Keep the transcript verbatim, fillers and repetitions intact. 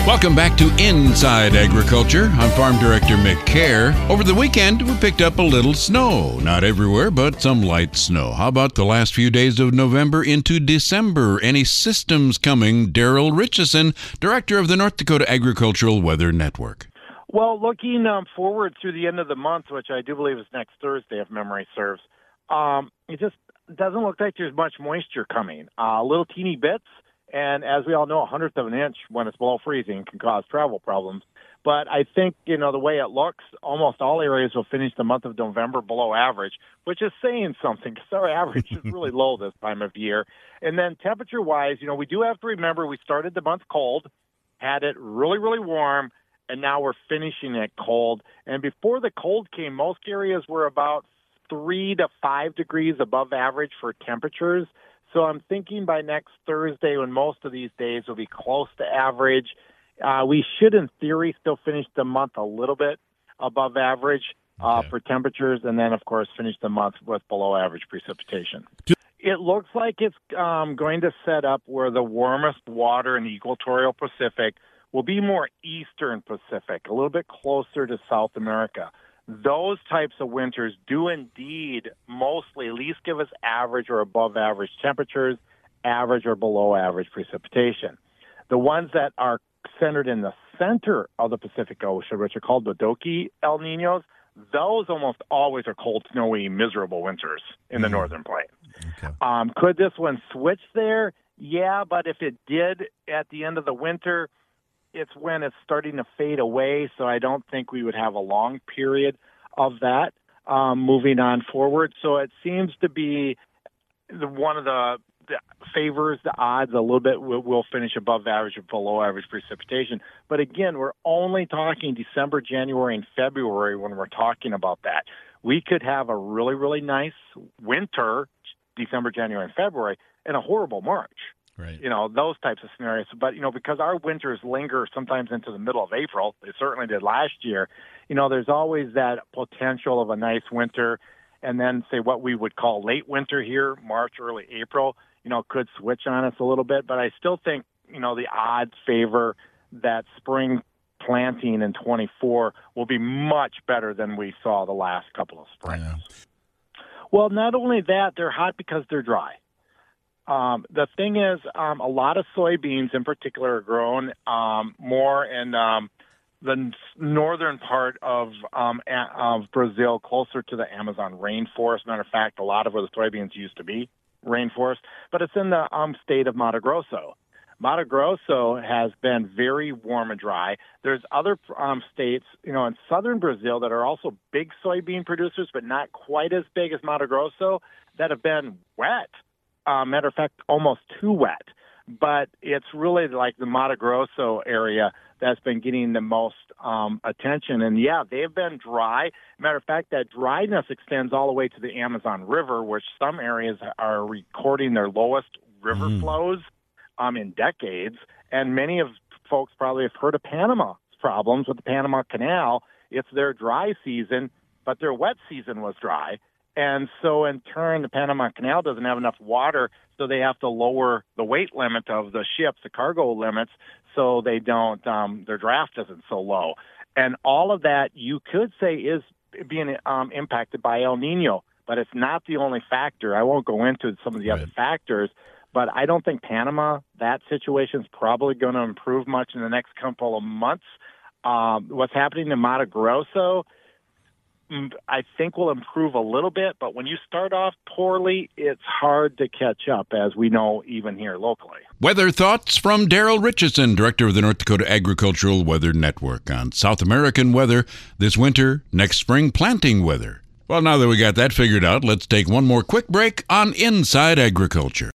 Welcome back to Inside Agriculture. I'm Farm Director Mick Kerr. Over the weekend, we picked up a little snow. Not everywhere, but some light snow. How about the last few days of November into December? Any systems coming? Daryl Richardson, Director of the North Dakota Agricultural Weather Network. Well, looking um, forward through the end of the month, which I do believe is next Thursday, if memory serves, um, it just doesn't look like there's much moisture coming. Uh, little teeny bits. And as we all know, a hundredth of an inch when it's below freezing can cause travel problems. But I think, you know, the way it looks, almost all areas will finish the month of November below average, which is saying something because our average is really low this time of year. And then temperature-wise, you know, we do have to remember we started the month cold, had it really, really warm, and now we're finishing it cold. And before the cold came, most areas were about three to five degrees above average for temperatures. So I'm thinking by next Thursday, when most of these days will be close to average, uh, we should, in theory, still finish the month a little bit above average uh, okay. for temperatures, and then, of course, finish the month with below average precipitation. It looks like it's um, going to set up where the warmest water in the equatorial Pacific will be more eastern Pacific, a little bit closer to South America. Those types of winters do indeed mostly at least give us average or above average temperatures, average or below average precipitation. The ones that are centered in the center of the Pacific Ocean, which are called Modoki El Niños, those almost always are cold, snowy, miserable winters in the mm-hmm. northern plain. Okay. Um, could this one switch there? Yeah, but if it did at the end of the winter, it's when it's starting to fade away, so I don't think we would have a long period of that um, moving on forward. So it seems to be the, one of the, the favors, the odds a little bit. We'll, we'll finish above average or below average precipitation. But again, we're only talking December, January, and February when we're talking about that. We could have a really, really nice winter, December, January, and February, and a horrible March. Right. You know, those types of scenarios. But, you know, because our winters linger sometimes into the middle of April, they certainly did last year, you know, there's always that potential of a nice winter. And then, say, what we would call late winter here, March, early April, you know, could switch on us a little bit. But I still think, you know, the odds favor that spring planting in twenty-four will be much better than we saw the last couple of springs. Yeah. Well, not only that, they're hot because they're dry. Um, the thing is, um, a lot of soybeans in particular are grown um, more in um, the northern part of, um, a- of Brazil, closer to the Amazon rainforest. Matter of fact, a lot of where the soybeans used to be rainforest, but it's in the um, state of Mato Grosso. Mato Grosso has been very warm and dry. There's other um, states, you know, in southern Brazil that are also big soybean producers, but not quite as big as Mato Grosso, that have been wet. Uh, matter of fact, almost too wet. But it's really like the Mato Grosso area that's been getting the most um, attention. And, yeah, they've been dry. Matter of fact, that dryness extends all the way to the Amazon River, which some areas are recording their lowest river mm. flows um, in decades. And many of folks probably have heard of Panama's problems with the Panama Canal. It's their dry season, but their wet season was dry. And so, in turn, the Panama Canal doesn't have enough water, so they have to lower the weight limit of the ships, the cargo limits, so they don't, um, their draft isn't so low. And all of that, you could say, is being um, impacted by El Nino, but it's not the only factor. I won't go into some of the right. other factors, but I don't think Panama, that situation is probably going to improve much in the next couple of months. Um, what's happening in Mato Grosso, I think will improve a little bit, but when you start off poorly, it's hard to catch up, as we know even here locally. Weather thoughts from Daryl Richardson, Director of the North Dakota Agricultural Weather Network, on South American weather this winter, next spring planting weather. Well, now that we got that figured out, let's take one more quick break on Inside Agriculture.